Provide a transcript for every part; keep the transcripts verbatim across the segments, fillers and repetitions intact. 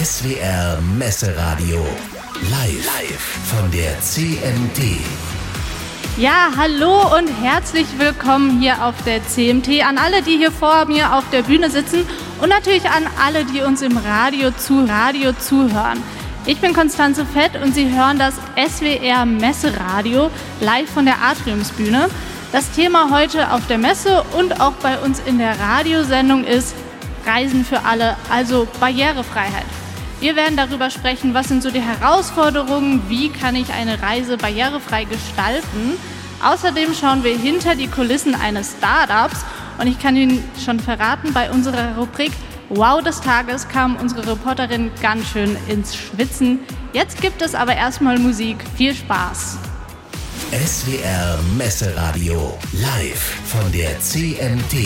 S W R Messeradio. Live, live von der C M T. Ja, hallo und herzlich willkommen hier auf der C M T an alle, die hier vor mir auf der Bühne sitzen und natürlich an alle, die uns im Radio zu Radio zuhören. Ich bin Konstanze Fett und Sie hören das S W R Messeradio live von der Atriumsbühne. Das Thema heute auf der Messe und auch bei uns in der Radiosendung ist Reisen für alle, also Barrierefreiheit. Wir werden darüber sprechen, was sind so die Herausforderungen, wie kann ich eine Reise barrierefrei gestalten. Außerdem schauen wir hinter die Kulissen eines Startups und ich kann Ihnen schon verraten, bei unserer Rubrik Wow des Tages kam unsere Reporterin ganz schön ins Schwitzen. Jetzt gibt es aber erstmal Musik. Viel Spaß! S W R Messeradio, live von der C M T.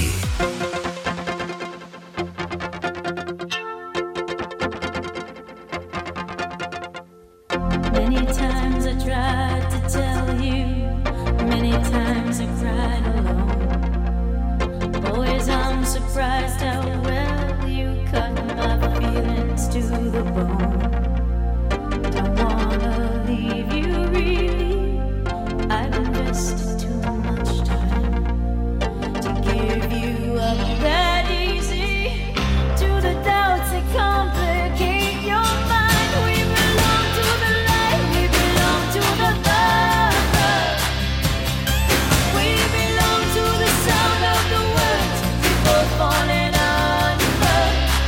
Many times I tried to tell you, many times I cried alone. Always I'm surprised how well you cut my feelings to the bone. Don't wanna leave you really, I've invested too much time to give you up that easy to the doubts that complicate your mind. We belong to the light, we belong to the dark. We belong to the sound of the words before falling under.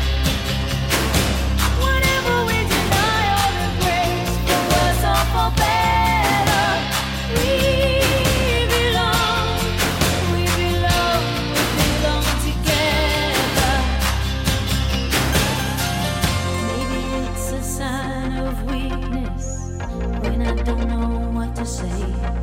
Whenever we deny or embrace, for worse or for better, we belong, we belong, we belong together. Maybe it's a sign of weakness when I don't know what to say.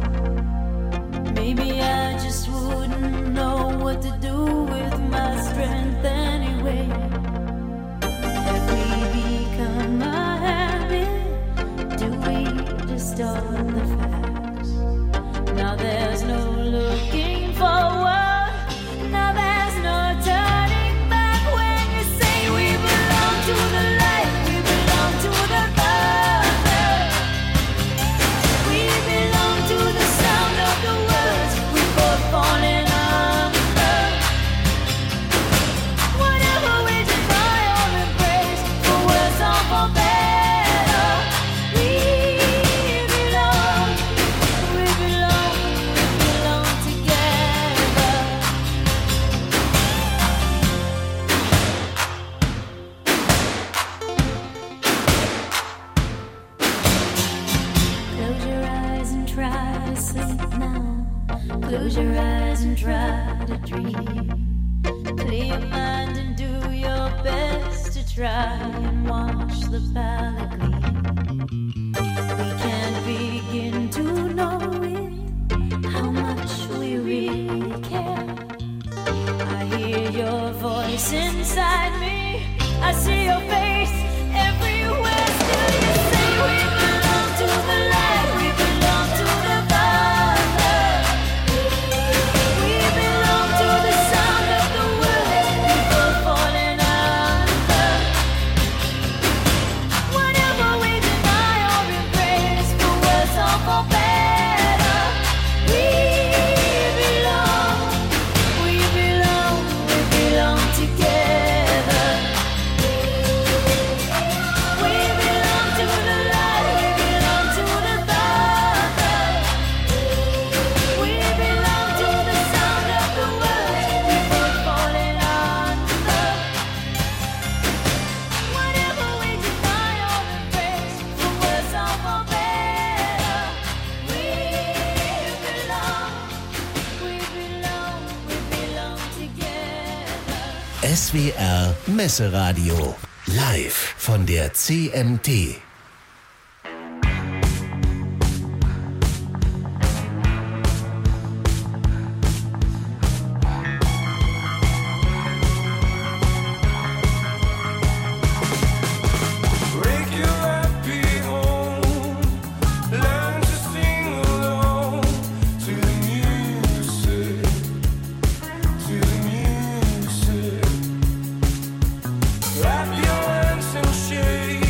Maybe I just wouldn't know what to do with my strength anyway. Have we become a habit? Do we distort the facts? Now there's no looking forward. Now there's no turning back when you say we belong to the light, we belong to the dark. We belong to the sound of the words we both falling under. Whatever we deny or embrace, for worse or for better, we belong, we belong, we belong together. Close your eyes and try to sleep now. Close your eyes and try to dream. Clear your mind and do your best to try and wash the palate clean. We can't begin to know it, how much we really care. I hear your voice inside me, I see your face everywhere. Still you say we belong to the light, we belong to the dark. We belong to the sound of the words before falling under. Whatever we deny or embrace, for worse or for better, we belong, we belong, we belong together. We belong to the light, we belong to the dark. We belong to the sound of the words before falling under. Whatever we deny or embrace, for worse or for better, we belong, we belong, we belong together. S W R Messeradio, live von der C M T. Break your happy home, learn to sing along to the music, to the music. Clap your hands and shake.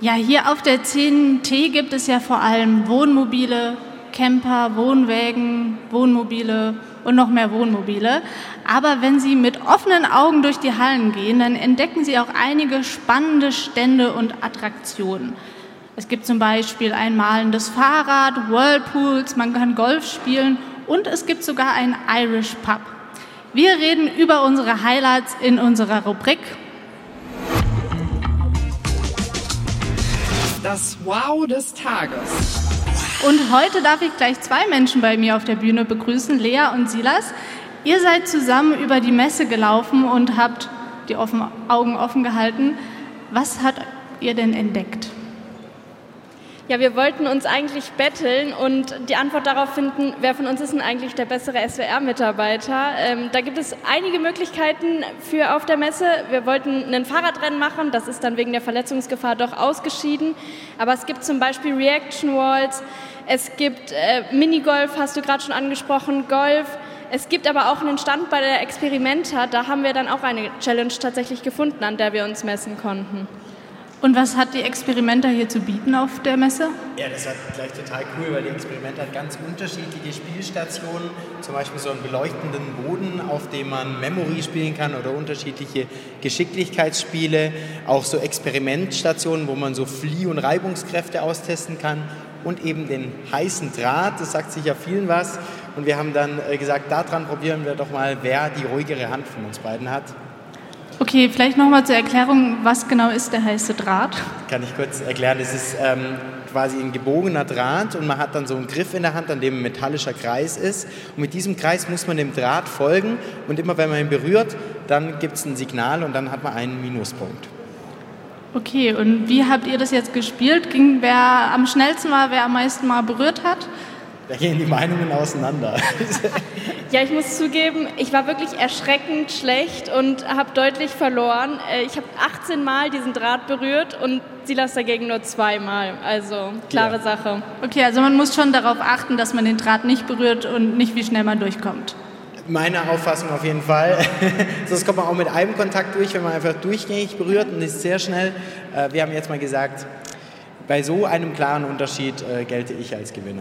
Ja, hier auf der C M T gibt es ja vor allem Wohnmobile, Camper, Wohnwägen, Wohnmobile und noch mehr Wohnmobile. Aber wenn Sie mit offenen Augen durch die Hallen gehen, dann entdecken Sie auch einige spannende Stände und Attraktionen. Es gibt zum Beispiel ein malendes Fahrrad, Whirlpools, man kann Golf spielen und es gibt sogar einen Irish Pub. Wir reden über unsere Highlights in unserer Rubrik Das Wow des Tages. Und heute darf ich gleich zwei Menschen bei mir auf der Bühne begrüßen, Lea und Silas. Ihr seid zusammen über die Messe gelaufen und habt die offen, Augen offen gehalten. Was habt ihr denn entdeckt? Ja, wir wollten uns eigentlich betteln und die Antwort darauf finden, wer von uns ist denn eigentlich der bessere S W R-Mitarbeiter. Ähm, da gibt es einige Möglichkeiten für auf der Messe. Wir wollten ein Fahrradrennen machen, das ist dann wegen der Verletzungsgefahr doch ausgeschieden. Aber es gibt zum Beispiel Reaction Walls, es gibt äh, Minigolf, hast du gerade schon angesprochen, Golf. Es gibt aber auch einen Stand bei der Experimenta, da haben wir dann auch eine Challenge tatsächlich gefunden, an der wir uns messen konnten. Und was hat die Experimenta hier zu bieten auf der Messe? Ja, das war gleich total cool, weil die Experimenta hat ganz unterschiedliche Spielstationen, zum Beispiel so einen beleuchtenden Boden, auf dem man Memory spielen kann oder unterschiedliche Geschicklichkeitsspiele, auch so Experimentstationen, wo man so Flie- und Reibungskräfte austesten kann und eben den heißen Draht, das sagt sicher vielen was. Und wir haben dann gesagt, daran probieren wir doch mal, wer die ruhigere Hand von uns beiden hat. Okay, vielleicht nochmal zur Erklärung, was genau ist der heiße Draht? Kann ich kurz erklären. Es ist ähm, quasi ein gebogener Draht und man hat dann so einen Griff in der Hand, an dem ein metallischer Kreis ist. Und mit diesem Kreis muss man dem Draht folgen und immer wenn man ihn berührt, dann gibt es ein Signal und dann hat man einen Minuspunkt. Okay, und wie habt ihr das jetzt gespielt? Ging, wer am schnellsten war, wer am meisten mal berührt hat? Da gehen die Meinungen auseinander. Ja, ich muss zugeben, ich war wirklich erschreckend schlecht und habe deutlich verloren. Ich habe achtzehn Mal diesen Draht berührt und Silas dagegen nur zweimal. Also klare ja. Sache. Okay, also man muss schon darauf achten, dass man den Draht nicht berührt und nicht, wie schnell man durchkommt. Meine Auffassung auf jeden Fall. Sonst kommt man auch mit einem Kontakt durch, wenn man einfach durchgängig berührt und ist sehr schnell. Wir haben jetzt mal gesagt, bei so einem klaren Unterschied gelte ich als Gewinner.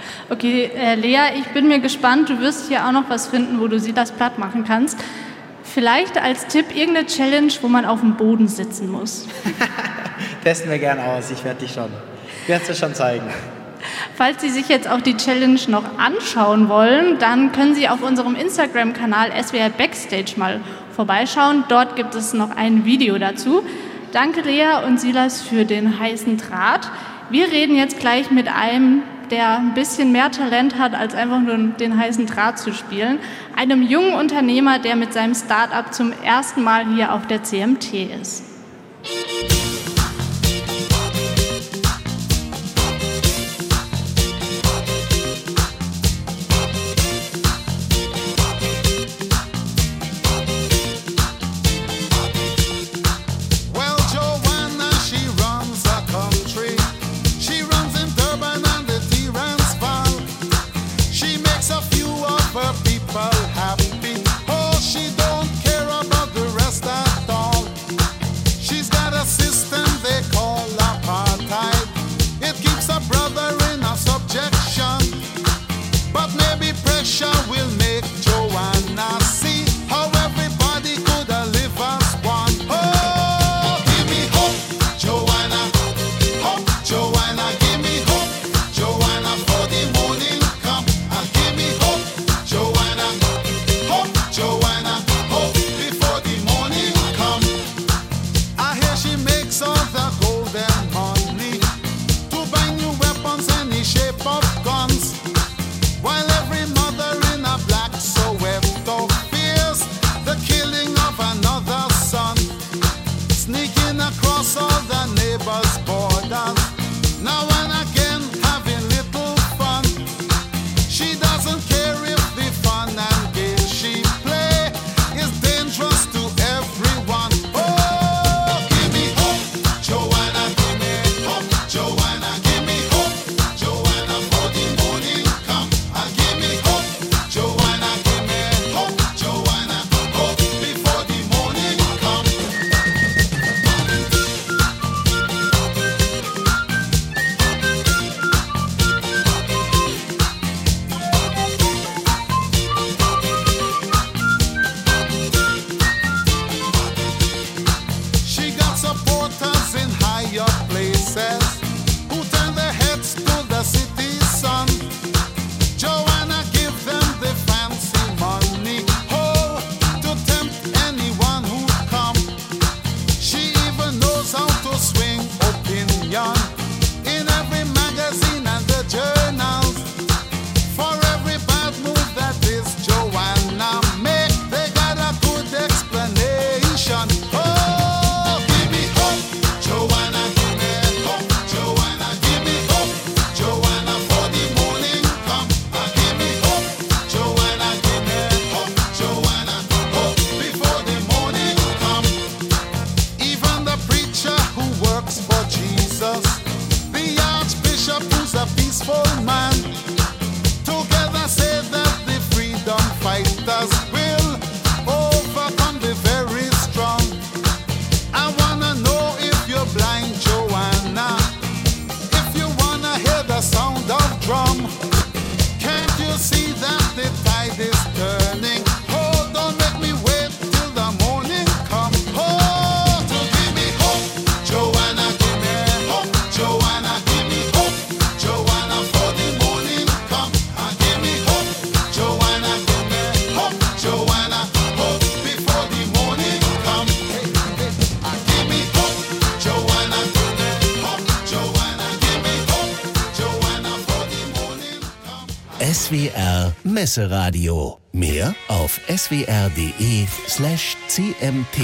Okay, äh, Lea, ich bin mir gespannt, du wirst hier auch noch was finden, wo du sie das platt machen kannst. Vielleicht als Tipp irgendeine Challenge, wo man auf dem Boden sitzen muss. Testen wir gerne aus, ich werde dich schon, ich werde es dir schon zeigen. Falls Sie sich jetzt auch die Challenge noch anschauen wollen, dann können Sie auf unserem Instagram-Kanal S W R Backstage mal vorbeischauen. Dort gibt es noch ein Video dazu. Danke Lea und Silas für den heißen Draht. Wir reden jetzt gleich mit einem, der ein bisschen mehr Talent hat, als einfach nur den heißen Draht zu spielen. Einem jungen Unternehmer, der mit seinem Start-up zum ersten Mal hier auf der C M T ist. Sister S W R Messeradio. Mehr auf swr.de slash cmt.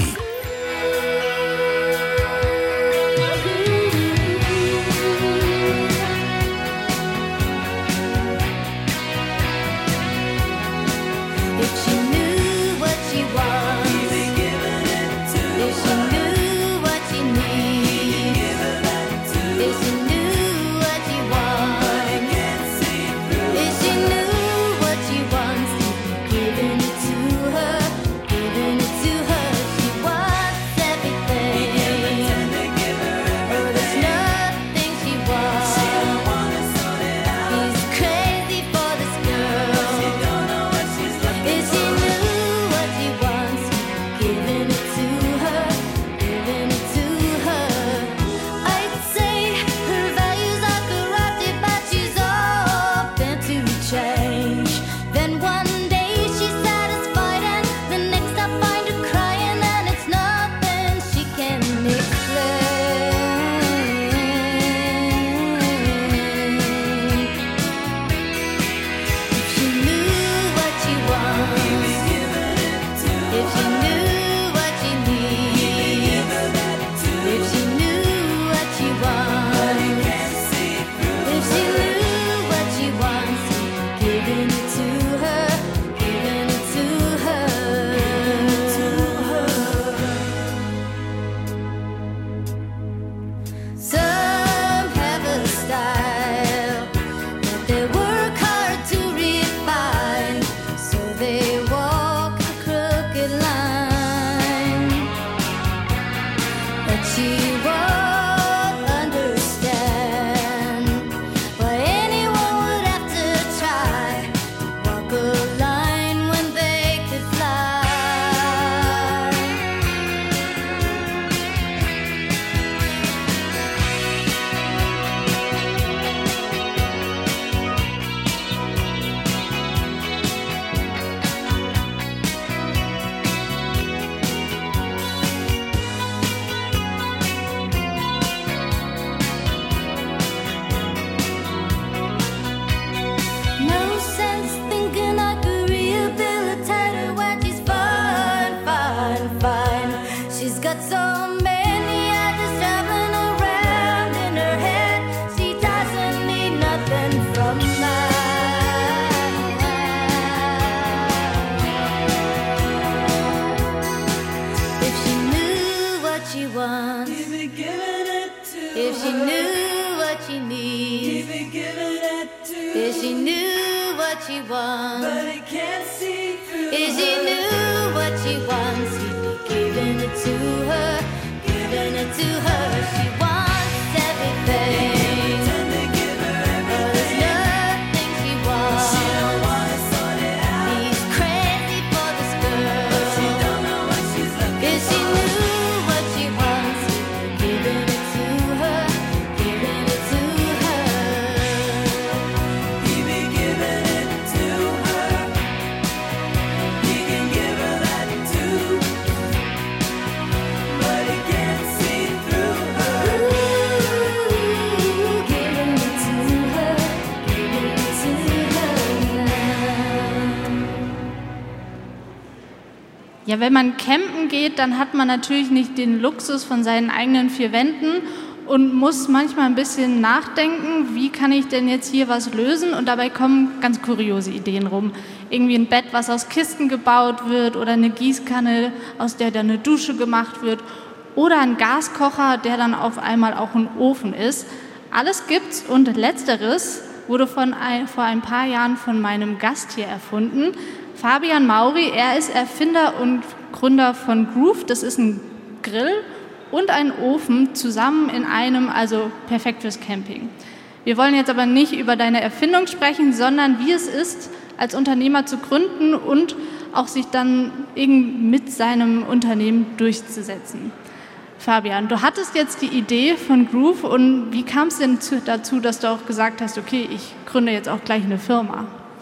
Ja, wenn man campen geht, dann hat man natürlich nicht den Luxus von seinen eigenen vier Wänden und muss manchmal ein bisschen nachdenken, wie kann ich denn jetzt hier was lösen? Und dabei kommen ganz kuriose Ideen rum. Irgendwie ein Bett, was aus Kisten gebaut wird, oder eine Gießkanne, aus der dann eine Dusche gemacht wird, oder ein Gaskocher, der dann auf einmal auch ein Ofen ist. Alles gibt's, und Letzteres wurde von ein, vor ein paar Jahren von meinem Gast hier erfunden. Fabian Mauri, er ist Erfinder und Gründer von Groove. Das ist ein Grill und ein Ofen zusammen in einem, also perfekt fürs Camping. Wir wollen jetzt aber nicht über deine Erfindung sprechen, sondern wie es ist, als Unternehmer zu gründen und auch sich dann mit seinem Unternehmen durchzusetzen. Fabian, du hattest jetzt die Idee von Groove, und wie kam es denn dazu, dass du auch gesagt hast, okay, ich gründe jetzt auch gleich eine Firma?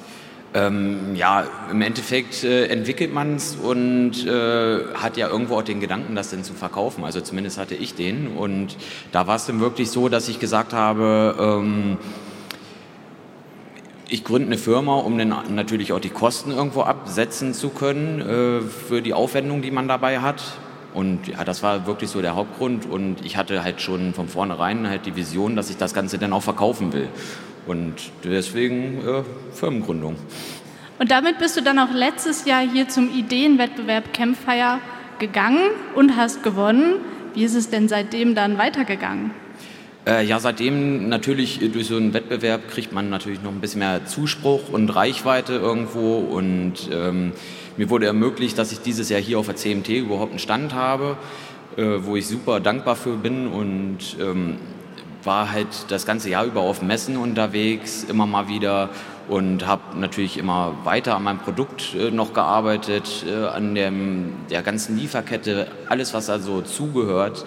Ähm, ja, im Endeffekt äh, entwickelt man es und äh, hat ja irgendwo auch den Gedanken, das denn zu verkaufen. Also zumindest hatte ich den. Und da war es dann wirklich so, dass ich gesagt habe, ähm, ich gründe eine Firma, um dann natürlich auch die Kosten irgendwo absetzen zu können äh, für die Aufwendung, die man dabei hat. Und ja, das war wirklich so der Hauptgrund. Und ich hatte halt schon von vornherein halt die Vision, dass ich das Ganze dann auch verkaufen will. Und deswegen äh, Firmengründung. Und damit bist du dann auch letztes Jahr hier zum Ideenwettbewerb Campfire gegangen und hast gewonnen. Wie ist es denn seitdem dann weitergegangen? Äh, ja, seitdem natürlich durch so einen Wettbewerb kriegt man natürlich noch ein bisschen mehr Zuspruch und Reichweite irgendwo. Und ähm, mir wurde ermöglicht, dass ich dieses Jahr hier auf der C M T überhaupt einen Stand habe, äh, wo ich super dankbar für bin und ähm, war halt das ganze Jahr über auf Messen unterwegs, immer mal wieder und habe natürlich immer weiter an meinem Produkt äh, noch gearbeitet, äh, an dem, der ganzen Lieferkette, alles was da so zugehört.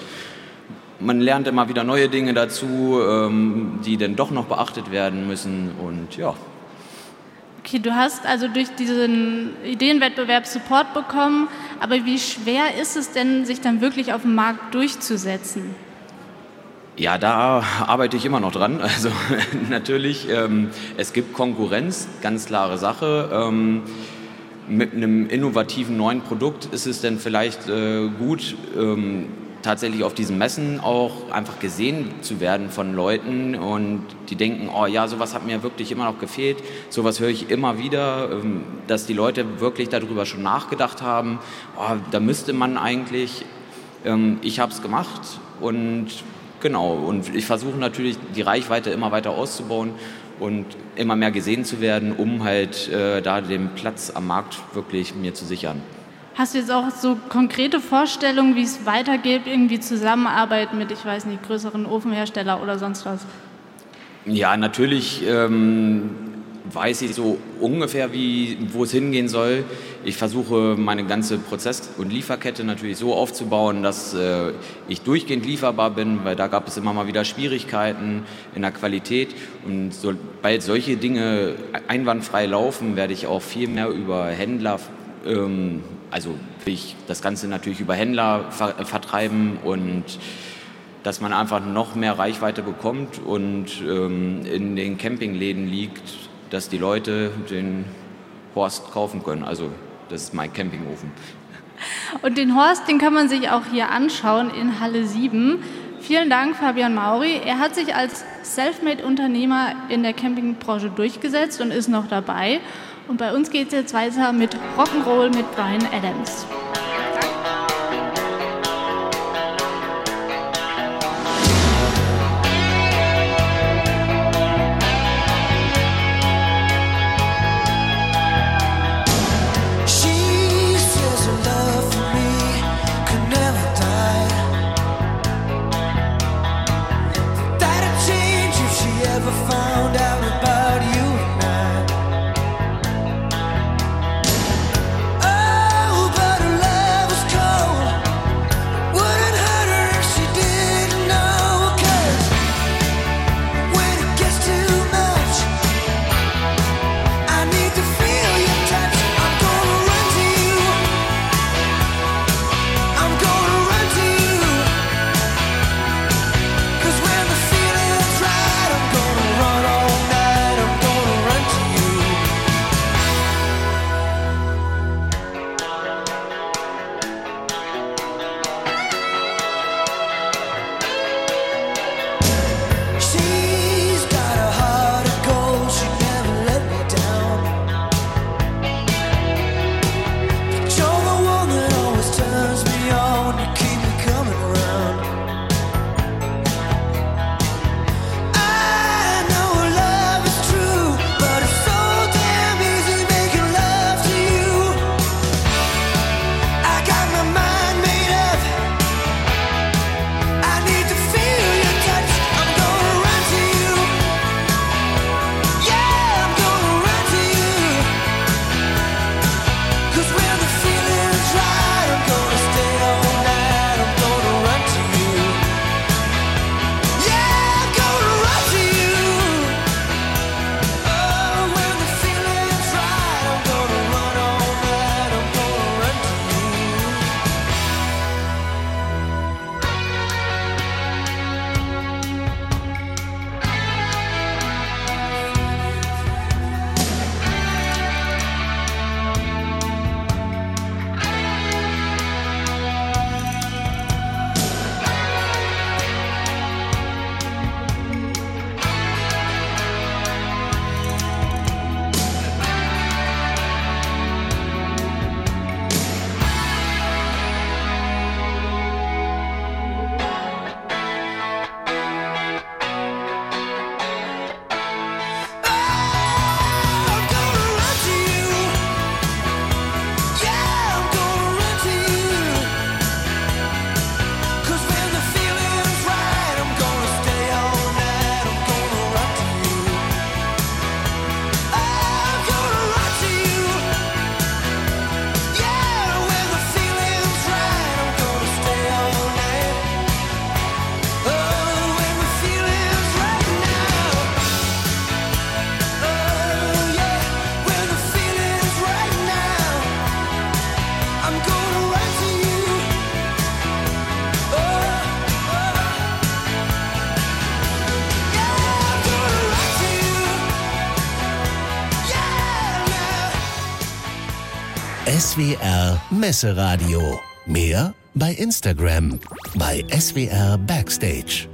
Man lernt immer wieder neue Dinge dazu, ähm, die dann doch noch beachtet werden müssen und ja. Okay, du hast also durch diesen Ideenwettbewerb Support bekommen, aber wie schwer ist es denn, sich dann wirklich auf dem Markt durchzusetzen? Ja, da arbeite ich immer noch dran. Also natürlich, ähm, es gibt Konkurrenz, ganz klare Sache. Ähm, mit einem innovativen neuen Produkt ist es dann vielleicht äh, gut, ähm, tatsächlich auf diesen Messen auch einfach gesehen zu werden von Leuten und die denken, oh ja, sowas hat mir wirklich immer noch gefehlt. Sowas höre ich immer wieder, ähm, dass die Leute wirklich darüber schon nachgedacht haben. Oh, da müsste man eigentlich, ähm, ich habe es gemacht und genau, und ich versuche natürlich, die Reichweite immer weiter auszubauen und immer mehr gesehen zu werden, um halt äh, da den Platz am Markt wirklich mir zu sichern. Hast du jetzt auch so konkrete Vorstellungen, wie es weitergeht, irgendwie Zusammenarbeit mit, ich weiß nicht, größeren Ofenhersteller oder sonst was? Ja, natürlich ähm, weiß ich so ungefähr, wie, wo es hingehen soll. Ich versuche, meine ganze Prozess- und Lieferkette natürlich so aufzubauen, dass äh, ich durchgehend lieferbar bin, weil da gab es immer mal wieder Schwierigkeiten in der Qualität. Und sobald solche Dinge einwandfrei laufen, werde ich auch viel mehr über Händler, ähm, also will ich das Ganze natürlich über Händler ver- vertreiben und dass man einfach noch mehr Reichweite bekommt und ähm, in den Campingläden liegt, dass die Leute den Horst kaufen können. Also das ist mein Campingofen. Und den Horst, den kann man sich auch hier anschauen in Halle sieben. Vielen Dank, Fabian Mauri. Er hat sich als Selfmade-Unternehmer in der Campingbranche durchgesetzt und ist noch dabei. Und bei uns geht es jetzt weiter mit Rock'n'Roll mit Bryan Adams. Oh, but S W R Messeradio. Mehr bei Instagram bei S W R Backstage.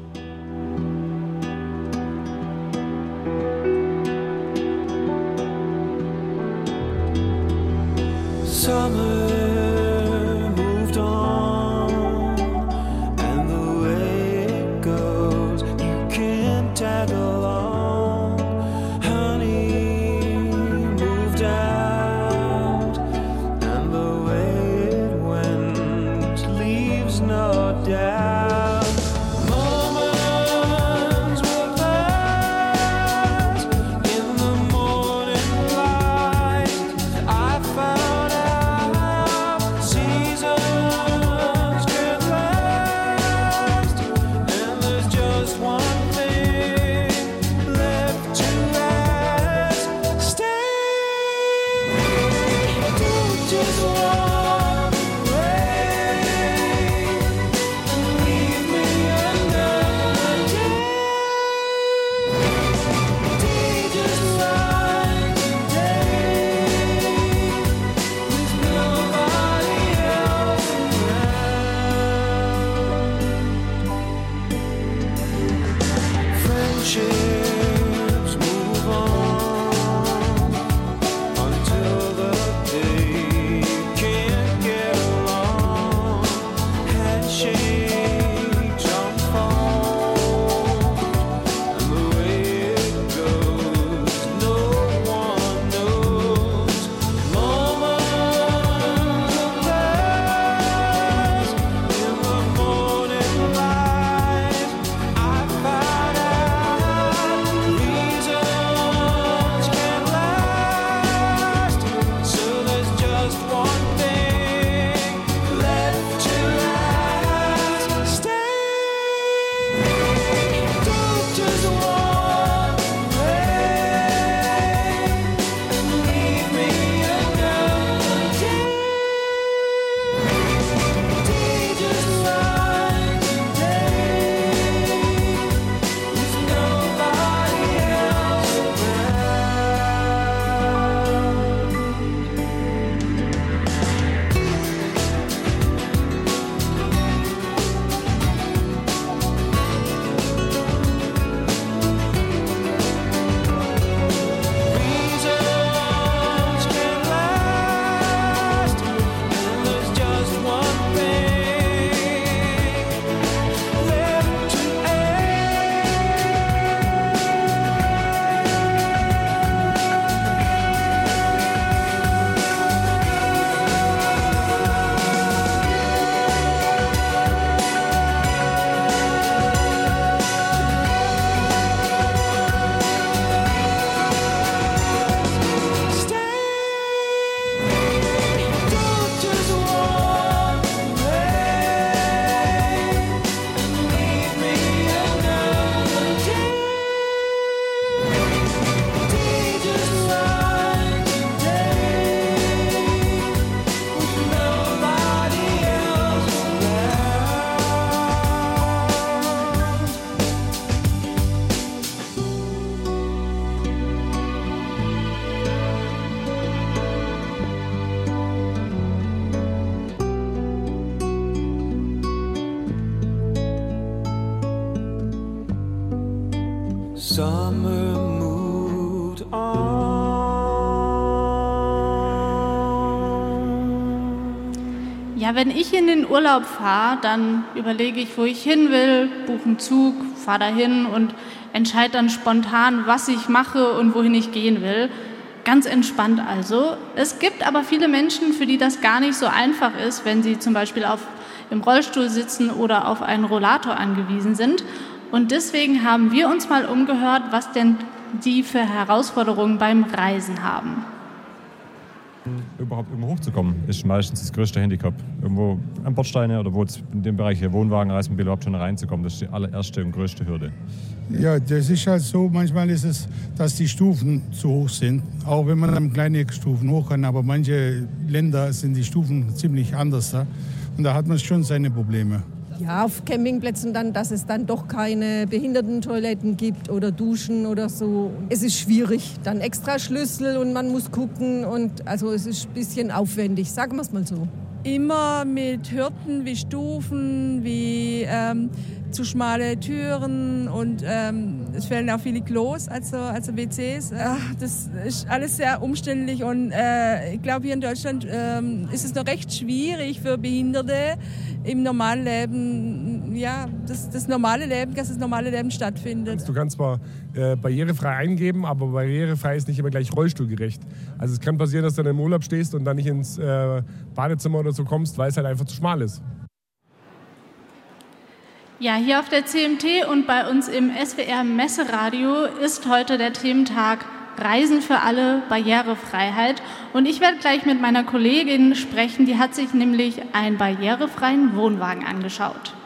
Summer moved on, and the way it goes, you can't tag along. Honey moved out, and the way it went leaves no doubt. Moments will pass in the morning light. I found seasons can last, and there's just one thing left to ask. Stay, don't just walk away and leave me another day. Day just like today, with nobody else around. Friendships move on until the day you can't get along. Handshakes unfold, and the way it goes, no one knows. Moments will pass in the morning light. I found out reasons can last, so there's just one thing left to ask. Stay, don't just walk away and leave me another day. Day just like today, with nobody else Reasons can last, and there's just one thing left to Don't just walk away and leave me another day. Day just like today, with nobody else around. Summer moved on. Ja, wenn ich in den Urlaub fahre, dann überlege ich, wo ich hin will, buche einen Zug, fahre dahin und entscheide dann spontan, was ich mache und wohin ich gehen will. Ganz entspannt also. Es gibt aber viele Menschen, für die das gar nicht so einfach ist, wenn sie zum Beispiel auf, im Rollstuhl sitzen oder auf einen Rollator angewiesen sind. Und deswegen haben wir uns mal umgehört, was denn die für Herausforderungen beim Reisen haben. Überhaupt irgendwo hochzukommen, ist meistens das größte Handicap. Irgendwo an Bordsteine oder wo jetzt in dem Bereich hier Wohnwagen, Reismobil überhaupt schon reinzukommen, das ist die allererste und größte Hürde. Ja, das ist halt so, manchmal ist es, dass die Stufen zu hoch sind, auch wenn man dann kleine Stufen hoch kann, aber manche Länder sind die Stufen ziemlich anders da und da hat man schon seine Probleme. Ja, auf Campingplätzen dann, dass es dann doch keine Behindertentoiletten gibt oder Duschen oder so. Es ist schwierig, dann extra Schlüssel und man muss gucken und also es ist ein bisschen aufwendig, sagen wir es mal so. Immer mit Hürden wie Stufen, wie ähm, zu schmale Türen und ähm, es fehlen auch viele Klos, also, also W Cs. Ach, das ist alles sehr umständlich und äh, ich glaube, hier in Deutschland ähm, ist es noch recht schwierig für Behinderte im normalen Leben, ja, das, das normale Leben, dass das normale Leben stattfindet. Du kannst zwar äh, barrierefrei eingeben, aber barrierefrei ist nicht immer gleich rollstuhlgerecht. Also es kann passieren, dass du dann im Urlaub stehst und dann nicht ins äh, Badezimmer oder so kommst, weil es halt einfach zu schmal ist. Ja, hier auf der C M T und bei uns im S W R Messeradio ist heute der Thementag Reisen für alle, Barrierefreiheit. Und ich werde gleich mit meiner Kollegin sprechen, die hat sich nämlich einen barrierefreien Wohnwagen angeschaut.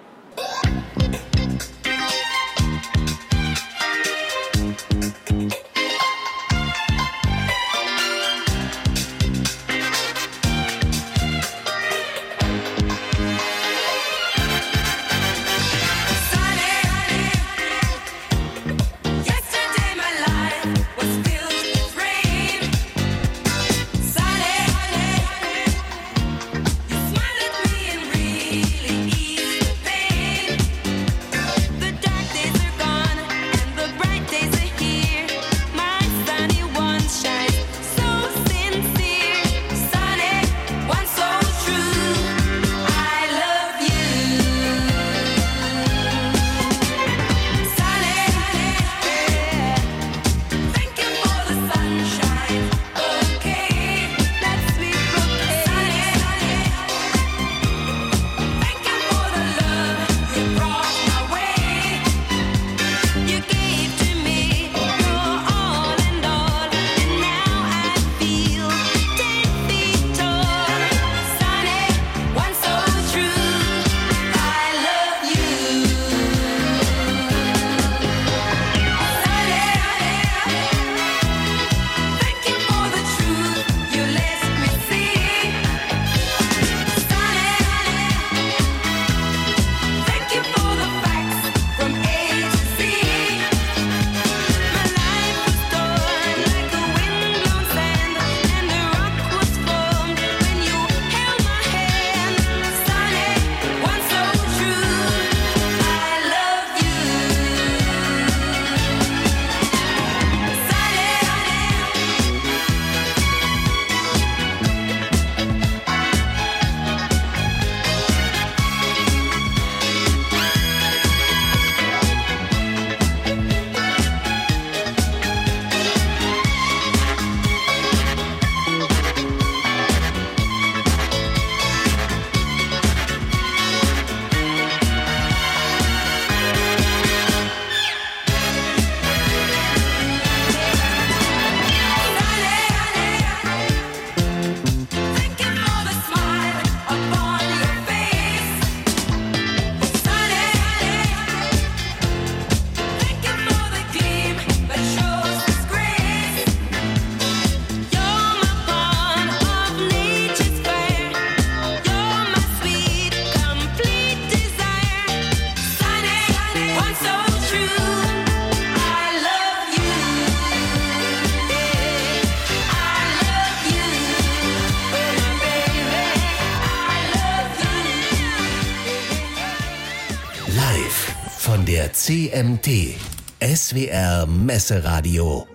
Von der C M T, S W R Messeradio.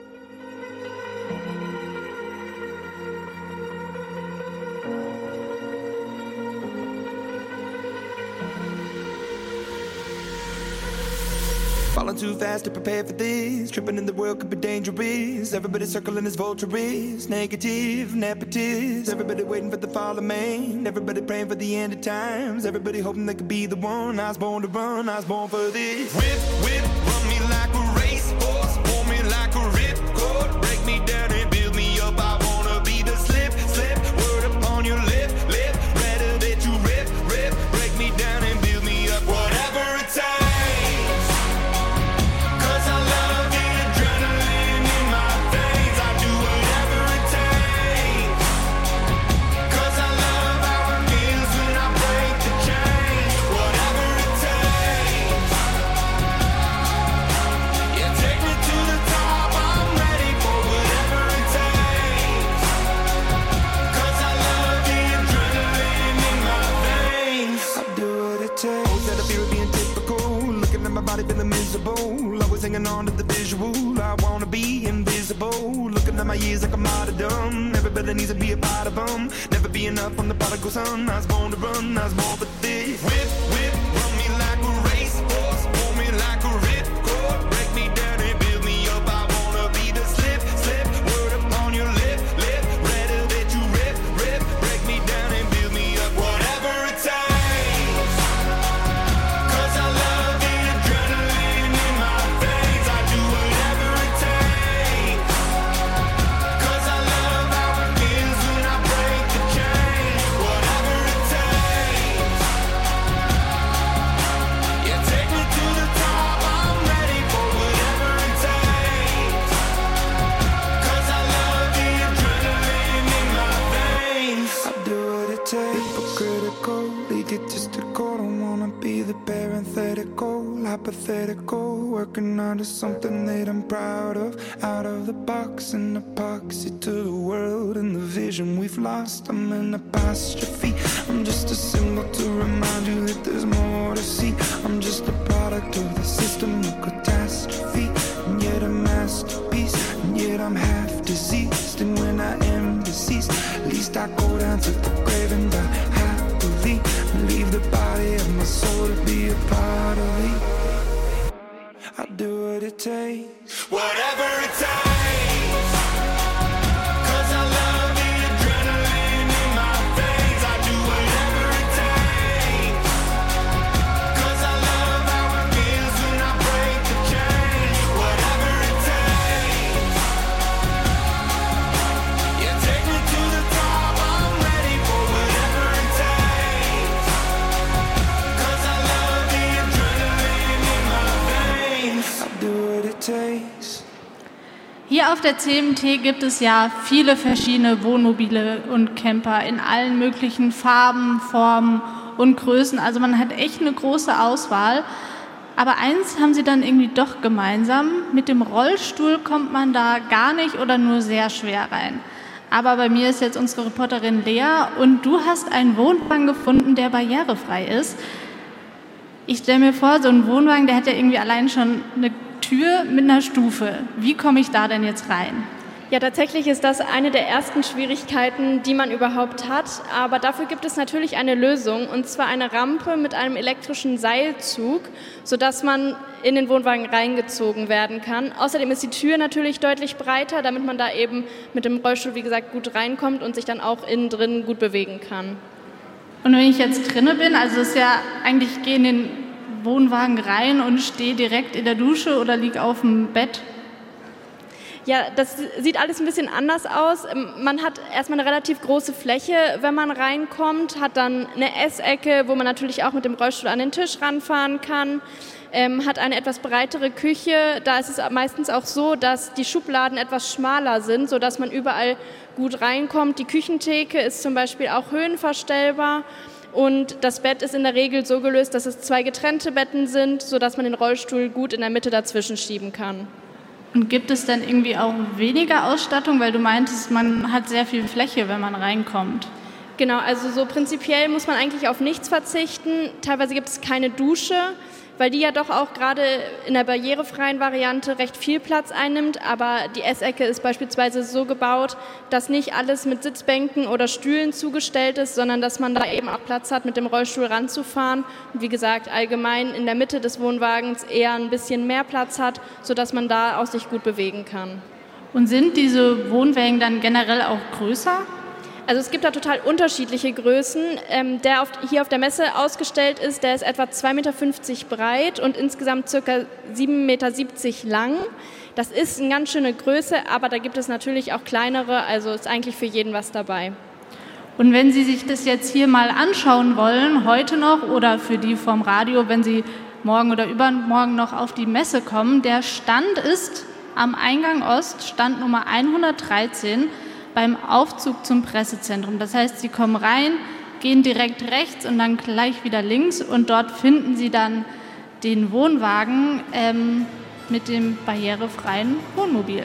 Falling too fast to prepare for this. Tripping in the world could be dangerous. Everybody circling as vultures. Negative, nepotist. Everybody waiting for the fall of man. Everybody praying for the end of times. Everybody hoping they could be the one. I was born to run, I was born for this. Whip, whip, run me like a racehorse. Pull me like a ripcord. Break me down and build me up. I wanna be the slip, slip. Word upon your lip, lip. Better that you rip, rip. Break me down and build me up. Whatever it takes. Whatever years like a martyrdom. Everybody needs to be a part of them. Never be enough, I'm the prodigal son. I was born to run, I was born for this. Whip, whip, run me like a racehorse. Pull me like a ripcord. Break me down and build me up. I wanna be the slip, slip. Word upon your lip, lip. Rather that you rip, rip. Break me down and build me up. Whatever it takes. Cause I love the adrenaline in my veins. I do whatever it takes. Cause I love how it feels when I break the chain. Whatever it takes. Yeah, take me to the top. I'm ready for whatever it takes. Cause I love the adrenaline in my veins. I do what it takes, but critical, egotistical. Don't wanna be the parenthetical, hypothetical. Working on to something that I'm proud of. Out of the box, an epoxy to the world and the vision we've lost. I'm an apostrophe. I'm just a symbol to remind you that there's more to see. I'm just a product of the system of catastrophe, and yet a masterpiece. And yet I'm half diseased, and when I am deceased, at least I go down to the grave and die happily, and leave the body of my soul to be a part of me. I do what it takes, whatever it takes. Cause I love the adrenaline in my veins. I do whatever it takes. Cause I love how it feels when I break the chain. Whatever it takes. Yeah, take me to the top. I'm ready for whatever it takes. Cause I love the adrenaline in my veins. I do what it takes. Hier auf der C M T gibt es ja viele verschiedene Wohnmobile und Camper in allen möglichen Farben, Formen und Größen. Also man hat echt eine große Auswahl. Aber eins haben sie dann irgendwie doch gemeinsam. Mit dem Rollstuhl kommt man da gar nicht oder nur sehr schwer rein. Aber bei mir ist jetzt unsere Reporterin Lea und du hast einen Wohnwagen gefunden, der barrierefrei ist. Ich stelle mir vor, so ein Wohnwagen, der hat ja irgendwie allein schon eine Tür mit einer Stufe. Wie komme ich da denn jetzt rein? Ja, tatsächlich ist das eine der ersten Schwierigkeiten, die man überhaupt hat. Aber dafür gibt es natürlich eine Lösung, und zwar eine Rampe mit einem elektrischen Seilzug, sodass man in den Wohnwagen reingezogen werden kann. Außerdem ist die Tür natürlich deutlich breiter, damit man da eben mit dem Rollstuhl, wie gesagt, gut reinkommt und sich dann auch innen drin gut bewegen kann. Und wenn ich jetzt drinne bin, also es ist ja eigentlich, ich gehe in den Wohnwagen rein und stehe direkt in der Dusche oder liege auf dem Bett. Ja, das sieht alles ein bisschen anders aus. Man hat erstmal eine relativ große Fläche, wenn man reinkommt, hat dann eine Essecke, wo man natürlich auch mit dem Rollstuhl an den Tisch ranfahren kann, ähm, hat eine etwas breitere Küche. Da ist es meistens auch so, dass die Schubladen etwas schmaler sind, sodass man überall gut reinkommt. Die Küchentheke ist zum Beispiel auch höhenverstellbar. Und das Bett ist in der Regel so gelöst, dass es zwei getrennte Betten sind, sodass man den Rollstuhl gut in der Mitte dazwischen schieben kann. Und gibt es dann irgendwie auch weniger Ausstattung, weil du meintest, man hat sehr viel Fläche, wenn man reinkommt? Genau, also so prinzipiell muss man eigentlich auf nichts verzichten. Teilweise gibt es keine Dusche, weil die ja doch auch gerade in der barrierefreien Variante recht viel Platz einnimmt. Aber die Essecke ist beispielsweise so gebaut, dass nicht alles mit Sitzbänken oder Stühlen zugestellt ist, sondern dass man da eben auch Platz hat, mit dem Rollstuhl ranzufahren. Und wie gesagt, allgemein in der Mitte des Wohnwagens eher ein bisschen mehr Platz hat, sodass man da auch sich gut bewegen kann. Und sind diese Wohnwagen dann generell auch größer? Also es gibt da total unterschiedliche Größen. Ähm, der auf, hier auf der Messe ausgestellt ist, der ist etwa zwei Komma fünfzig Meter breit und insgesamt ca. sieben Komma siebzig Meter lang. Das ist eine ganz schöne Größe, aber da gibt es natürlich auch kleinere, also ist eigentlich für jeden was dabei. Und wenn Sie sich das jetzt hier mal anschauen wollen, heute noch oder für die vom Radio, wenn Sie morgen oder übermorgen noch auf die Messe kommen, der Stand ist am Eingang Ost, Stand Nummer hundertdreizehn, beim Aufzug zum Pressezentrum. Das heißt, Sie kommen rein, gehen direkt rechts und dann gleich wieder links und dort finden Sie dann den Wohnwagen ähm, mit dem barrierefreien Wohnmobil.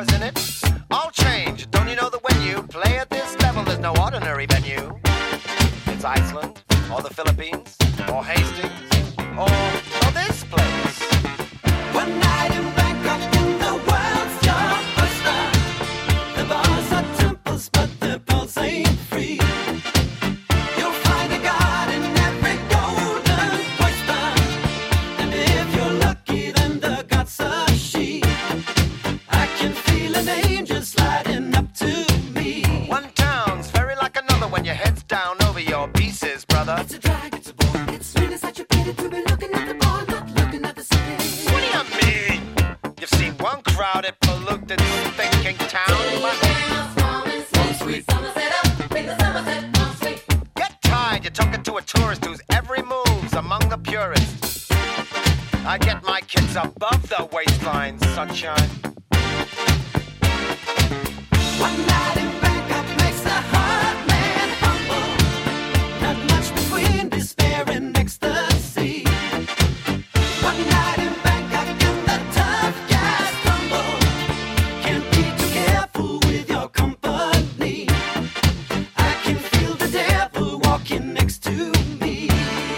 stars in it. All change. Don't you know that when you play at this level, there's no ordinary venue? It's Iceland, or the Philippines, or Hastings, or, or this place. One night in Bangkok in the world's your oyster. The bars are temples, but the pulse ain't free. You'll find a god in every golden oyster. And if you're lucky, then the god's a she. I can feel an angel sliding up to me. One town's very like another when your head's down over your pieces, brother. It's a drag, it's a bore. It's really such a pity to be looking at the bar, not looking at the city. What do you mean? You've seen one crowded, polluted, thinking town. Get tired, you're talking to a tourist whose every move's among the purists. I get my kids above the waistline, sunshine. One night in Bangkok makes the heart man humble. Not much between despair and ecstasy. One night in Bangkok and the tough guys tumble. Can't be too careful with your company. I can feel the devil walking next to me.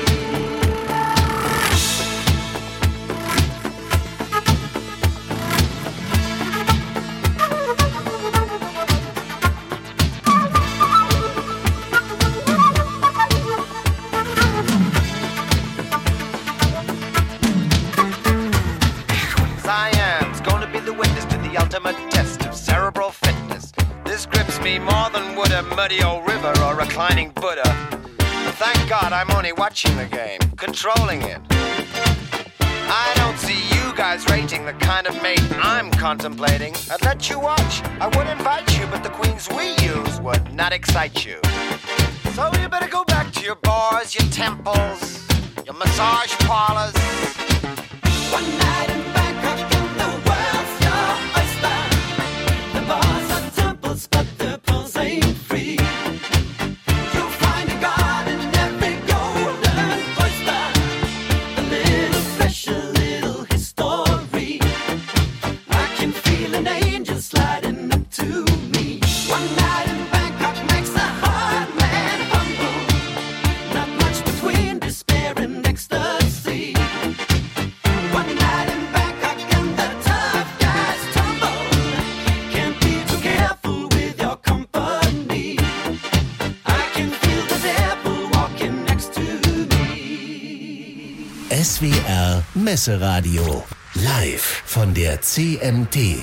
Cyan's going to be the witness to the ultimate test of cerebral fitness. This grips me more than would a muddy old river or reclining Buddha. But thank God I'm only watching the game, controlling it. I don't see you guys rating the kind of mate I'm contemplating. I'd let you watch, I would invite you, but the queens we use would not excite you. So you better go back to your bars, your temples, your massage parlors. One night in Bangkok and the world's your oyster. The bars are temples, but the pulse ain't free. You'll find a god in every golden oyster. A little special, little history. I can feel an angel sliding up to me. One night in Bangkok makes a hard man humble. Not much between despair and ecstasy. One night in Bangkok and the tough guys tumble. Can't be too careful with your company. I can feel the devil walking next to me. S W R Messeradio. Live von der C M T.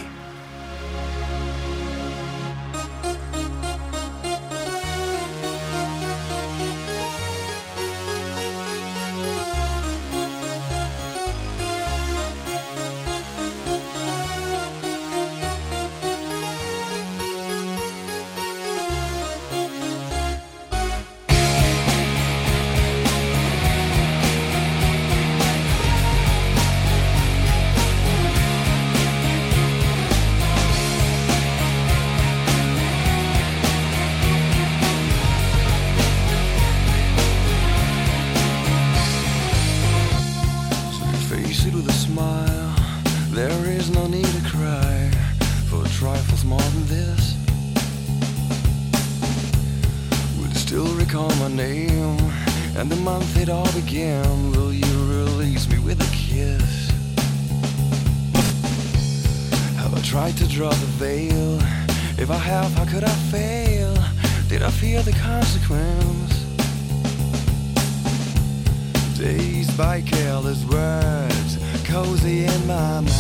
Face it with a smile. There is no need to cry for trifles more than this. Will you still recall my name and the month it all began? Will you release me with a kiss? Have I tried to draw the veil? If I have, how could I fail? Did I fear the consequence? Dazed by careless words, cozy in my mind.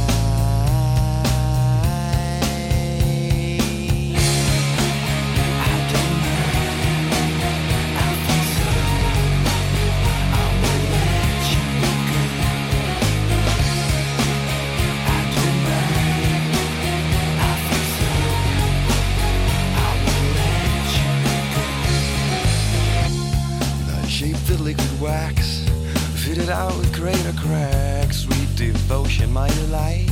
I don't mind, I think so. I will let you go. I don't mind, I think so. I will let you go. I shaped the liquid wax, fitted out with greater cracks, sweet devotion, my delight.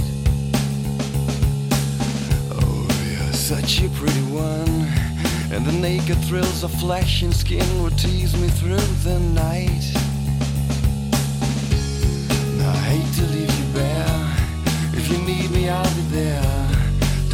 Oh, you're such a pretty one, and the naked thrills of flesh and skin would tease me through the night. Now, I hate to leave you bare. If you need me, I'll be there.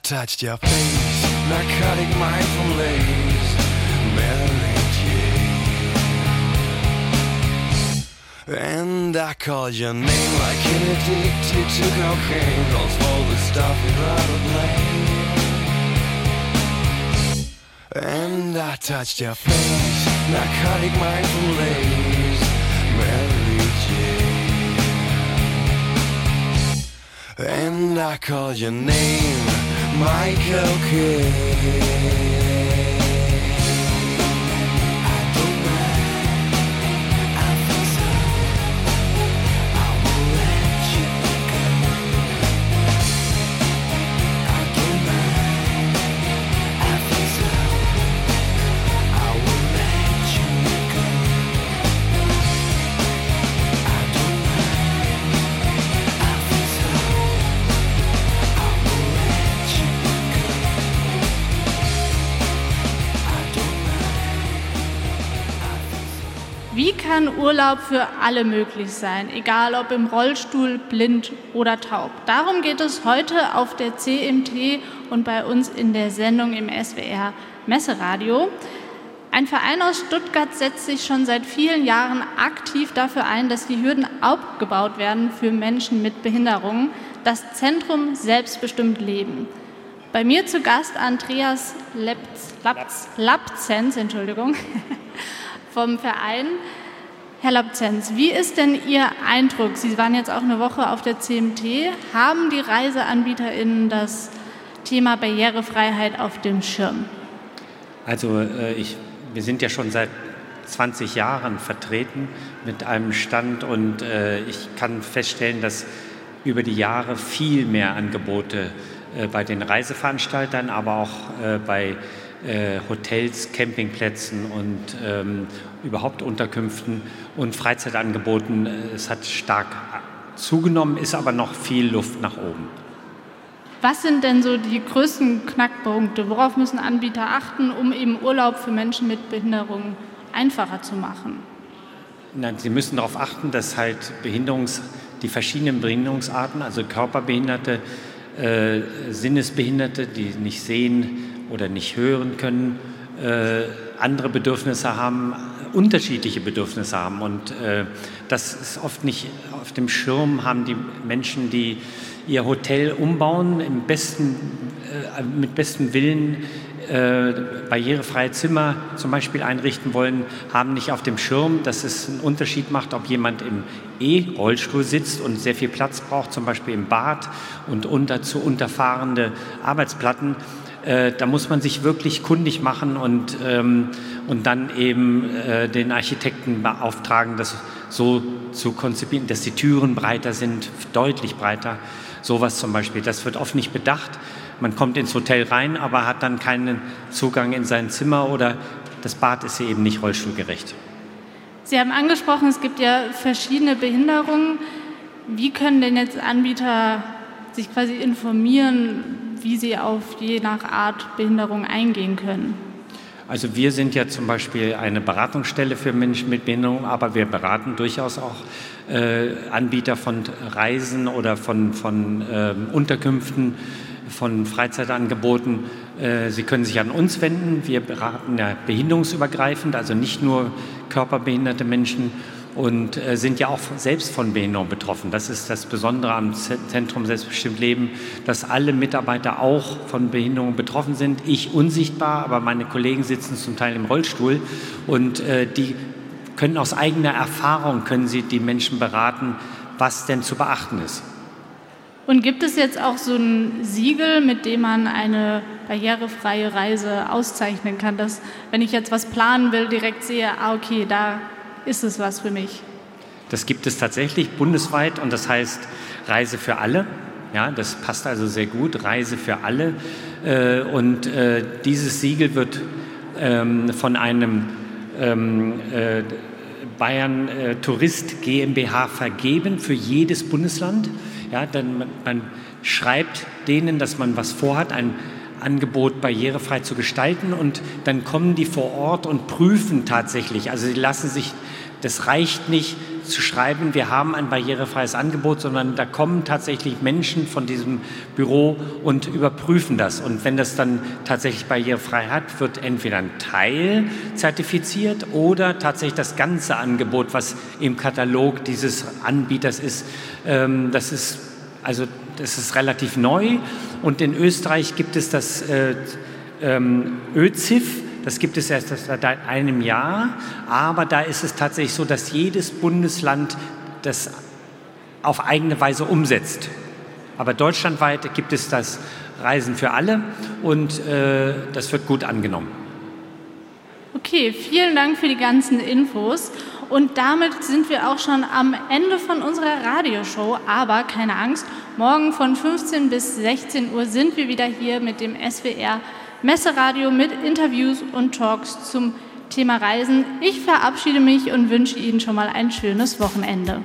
touched your face, narcotic mind from lace, Mary Jane. And I called your name like an addicted to cocaine, calls for the stuff you'd rather play. And I touched your face, narcotic mind from lace, Mary Jane. And I called your name, Michael Kidd. Wie kann Urlaub für alle möglich sein, egal ob im Rollstuhl, blind oder taub? Darum geht es heute auf der C M T und bei uns in der Sendung im S W R Messeradio. Ein Verein aus Stuttgart setzt sich schon seit vielen Jahren aktiv dafür ein, dass die Hürden abgebaut werden für Menschen mit Behinderungen. Das Zentrum Selbstbestimmt Leben. Bei mir zu Gast Andreas Lapz, Lapz, Lapzenz, Entschuldigung, vom Verein. Herr Lapzenz, wie ist denn Ihr Eindruck? Sie waren jetzt auch eine Woche auf der C M T. Haben die ReiseanbieterInnen das Thema Barrierefreiheit auf dem Schirm? Also äh, ich, wir sind ja schon seit zwanzig Jahren vertreten mit einem Stand und äh, ich kann feststellen, dass über die Jahre viel mehr Angebote äh, bei den Reiseveranstaltern, aber auch äh, bei Äh, Hotels, Campingplätzen und ähm, überhaupt Unterkünften und Freizeitangeboten. Es hat stark zugenommen, ist aber noch viel Luft nach oben. Was sind denn so die größten Knackpunkte? Worauf müssen Anbieter achten, um eben Urlaub für Menschen mit Behinderungen einfacher zu machen? Nein, sie müssen darauf achten, dass halt Behinderungs, die verschiedenen Behinderungsarten, also Körperbehinderte, äh, Sinnesbehinderte, die nicht sehen oder nicht hören können, äh, andere Bedürfnisse haben, unterschiedliche Bedürfnisse haben. Und äh, das ist oft nicht auf dem Schirm, haben die Menschen, die ihr Hotel umbauen, im besten, äh, mit bestem Willen äh, barrierefreie Zimmer zum Beispiel einrichten wollen, haben nicht auf dem Schirm, dass es einen Unterschied macht, ob jemand im E-Rollstuhl sitzt und sehr viel Platz braucht, zum Beispiel im Bad und unter zu unterfahrende Arbeitsplatten. Äh, da muss man sich wirklich kundig machen und, ähm, und dann eben äh, den Architekten beauftragen, das so zu konzipieren, dass die Türen breiter sind, deutlich breiter. Sowas zum Beispiel, das wird oft nicht bedacht. Man kommt ins Hotel rein, aber hat dann keinen Zugang in sein Zimmer oder das Bad ist eben nicht rollstuhlgerecht. Sie haben angesprochen, es gibt ja verschiedene Behinderungen. Wie können denn jetzt Anbieter sich quasi informieren, wie sie auf je nach Art Behinderung eingehen können? Also wir sind ja zum Beispiel eine Beratungsstelle für Menschen mit Behinderung, aber wir beraten durchaus auch äh, Anbieter von Reisen oder von, von äh, Unterkünften, von Freizeitangeboten. Äh, sie können sich an uns wenden. Wir beraten ja behinderungsübergreifend, also nicht nur körperbehinderte Menschen, und äh, sind ja auch selbst von Behinderung betroffen. Das ist das Besondere am Zentrum Selbstbestimmt Leben, dass alle Mitarbeiter auch von Behinderung betroffen sind. Ich unsichtbar, aber meine Kollegen sitzen zum Teil im Rollstuhl und äh, die können aus eigener Erfahrung, können sie die Menschen beraten, was denn zu beachten ist. Und gibt es jetzt auch so ein Siegel, mit dem man eine barrierefreie Reise auszeichnen kann, dass, wenn ich jetzt was planen will, direkt sehe, ah okay, da ist es was für mich? Das gibt es tatsächlich bundesweit und das heißt Reise für alle. Ja, das passt also sehr gut, Reise für alle. Äh, und äh, dieses Siegel wird ähm, von einem ähm, äh, Bayern äh, Tourist GmbH vergeben für jedes Bundesland. Ja, dann man, man schreibt denen, dass man was vorhat, ein Angebot barrierefrei zu gestalten und dann kommen die vor Ort und prüfen tatsächlich. Also sie lassen sich, das reicht nicht, zu schreiben, wir haben ein barrierefreies Angebot, sondern da kommen tatsächlich Menschen von diesem Büro und überprüfen das. Und wenn das dann tatsächlich barrierefrei hat, wird entweder ein Teil zertifiziert oder tatsächlich das ganze Angebot, was im Katalog dieses Anbieters ist. Ähm, das ist also das ist relativ neu. Und in Österreich gibt es das äh, ähm, ÖZIF. Das gibt es erst seit einem Jahr, aber da ist es tatsächlich so, dass jedes Bundesland das auf eigene Weise umsetzt. Aber deutschlandweit gibt es das Reisen für alle und äh, das wird gut angenommen. Okay, vielen Dank für die ganzen Infos. Und damit sind wir auch schon am Ende von unserer Radioshow. Aber keine Angst, morgen von fünfzehn bis sechzehn Uhr sind wir wieder hier mit dem S W R Messeradio mit Interviews und Talks zum Thema Reisen. Ich verabschiede mich und wünsche Ihnen schon mal ein schönes Wochenende.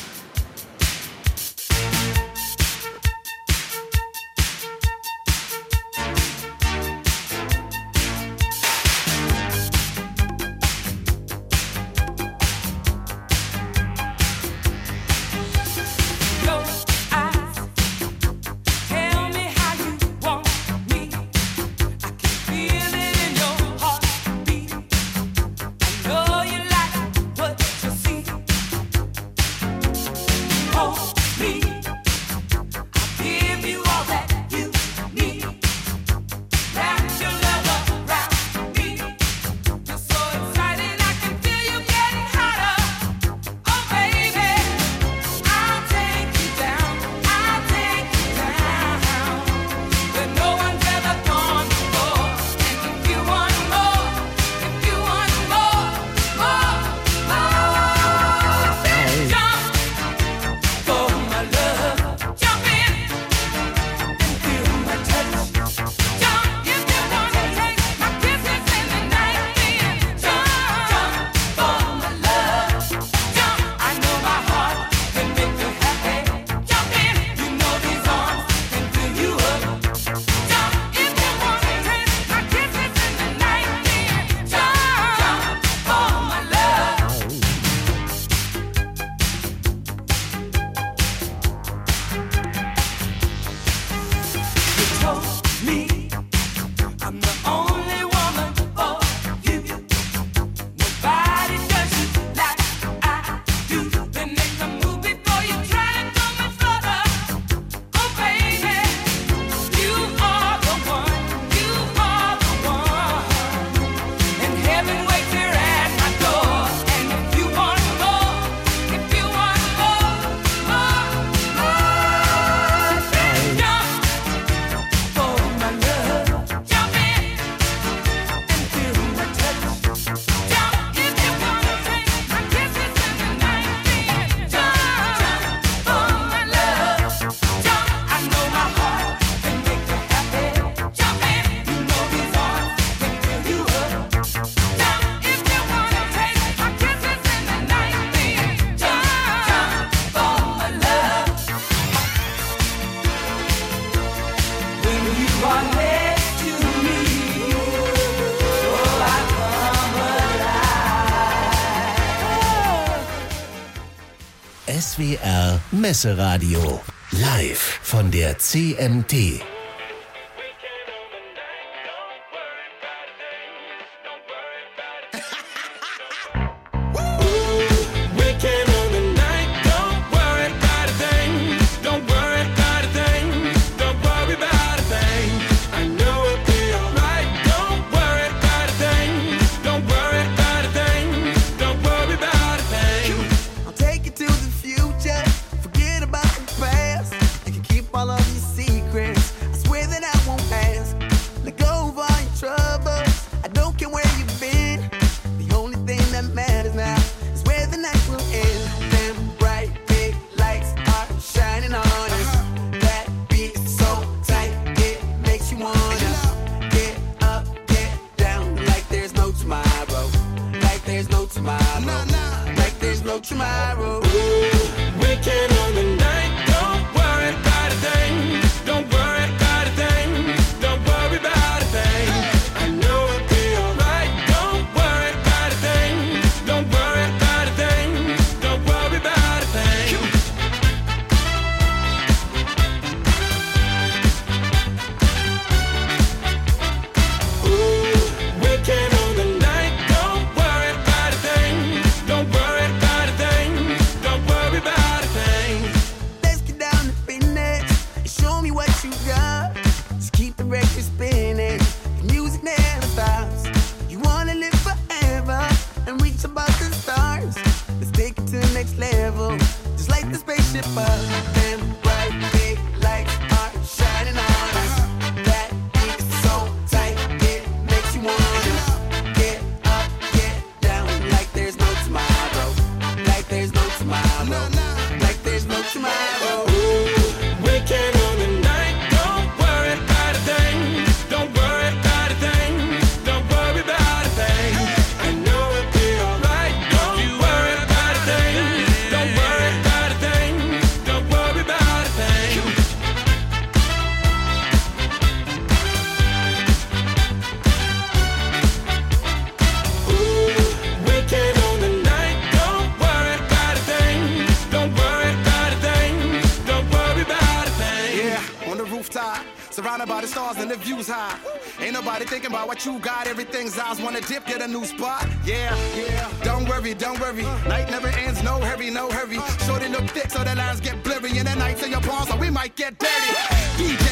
S W R Messeradio. Live von der C M T. Don't worry spaceship up. Them bright big lights are shining on us. That beat is so tight, it makes you wanna get up, get down, like there's no tomorrow, like there's no tomorrow, like there's no tomorrow. Ooh, weekend on the night, don't worry about a thing, don't worry about a thing, don't worry about a thing. I know it'll be alright, don't you worry about a thing, don't worry about a thing, don't worry about a thing. Ooh, weekend on the night, don't worry about a thing, don't worry about a thing, don't worry about a thing. Yeah, on the rooftop, surrounded by the stars and the views high. Ain't nobody thinking about what you got, everything's eyes. Wanna dip, get a new spot. Yeah, yeah. Don't worry, don't worry. Night never ends, no hurry, no hurry. Shorty look thick so the lines get blurry. And the nights in your palms, so we might get dirty. D J